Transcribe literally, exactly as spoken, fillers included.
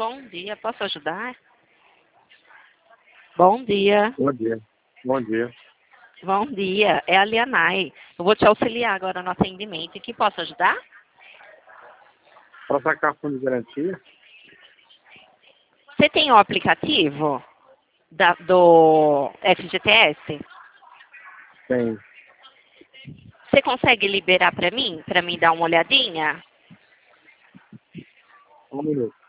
Bom dia, posso ajudar? Bom dia, Bom dia. Bom dia. bom dia. É a Lianai. Eu vou te auxiliar agora no atendimento. Em que posso ajudar? Para sacar fundo de garantia? Você tem o aplicativo da, do F G T S? Tem. Você consegue liberar para mim? Para mim dar uma olhadinha? Um minuto.